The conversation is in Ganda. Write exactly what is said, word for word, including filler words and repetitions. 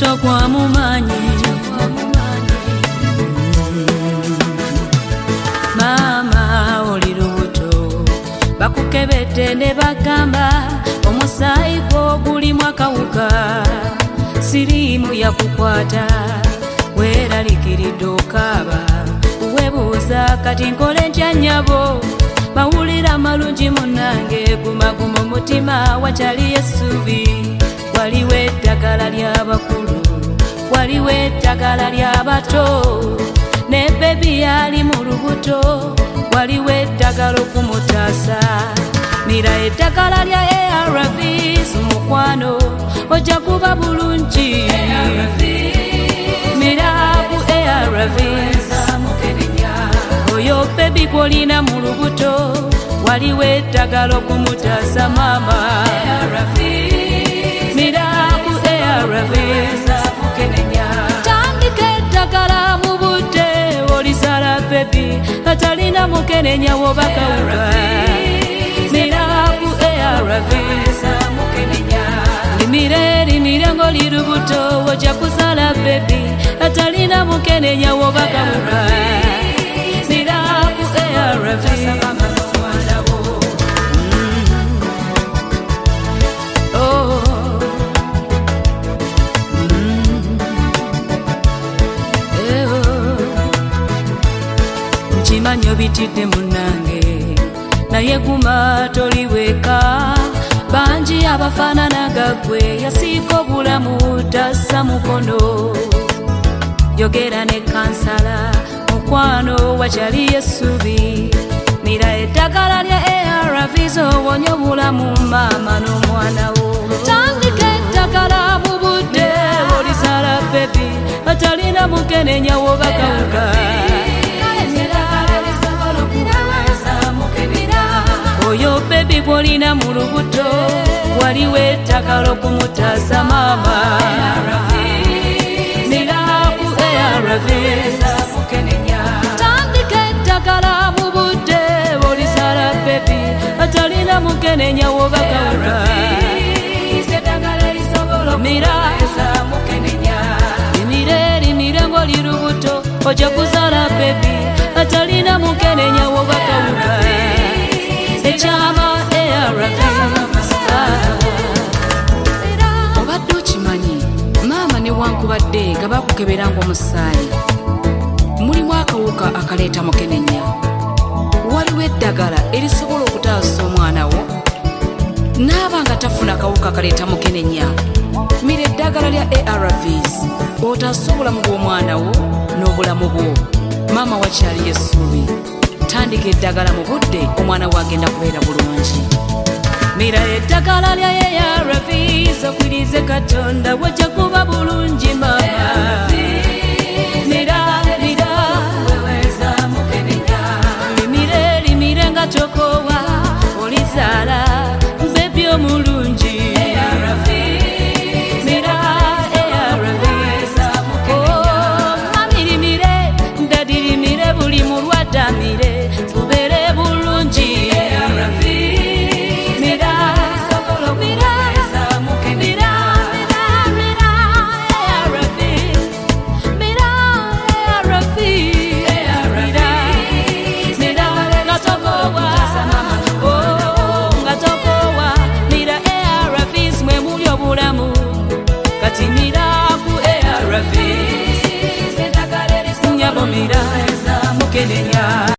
lubuto kwa mumanyi. Mama oli lubuto bakukebete ne bagamba omusaayi gwo gulimu akawuka siriimu yakukwata weeraliikiridde okaaba weebuuza kati nkole ntya nnyabo bawulira amalungi munnange gumaguma omutima wakyali essuubi waliwo eddagala ly'abakulu waliwo eddagala ly'abato ne bebi yali mu lubuto waliwo eddagala okumutaasa mira eddagala lya A R Vs mukwano ojja kuba bulungi mira ku A R Vs oyo bebi gwolina mu lubuto waliwo eddagala okumutaasa mama mira ku A R Vs tandika eddagala mu budde olisala bebi atalina mukenenya wobakawuka mira ku A R Vs limire limire ng'oli lubuto ojja kusala bebi atalina mukenenya wobakawuka mira ku A R Vs nkimanyo bitidde munnange naye guma toliweka bangi abafaanana gaggwe yasiika obulamu tassa mukono yogera ne kansala mukwano wakyali essuubi mira eddagala lya A R Vs owonye obulamu maama n'omwana wo tandika eddagala mu budde olisala bebi atalina mukenenya wobakawuka oyo bebi gwolina mu lubuto waliwo eddagala okumutaasa maama mira ku A R Vs tandika eddagala mu budde olisala bebi atalina mukenenya wobakawuka mira limire limire ng'oli lubuto ojja kusala bebi atalina mukenenya wobakawuka ekyama A R Vs obadde okimanyi maama newankubadde nga bakukeberanga omusaayi mulimu akawuka akaleeta mukenenya waliwo eddagala erisobola okutaasa omwana wo naaba nga tafuna akawuka akaleeta mukenenya mira eddagala lya A R Vs otaasa obulamu bw'omwana wo n'obulamu bwo maama wakyali essuubi tandika eddagala mu budde omwana wagenda kubeera bulungi mira eddagala lya A R Vs okwirize katonda wajja kuba bulungi mama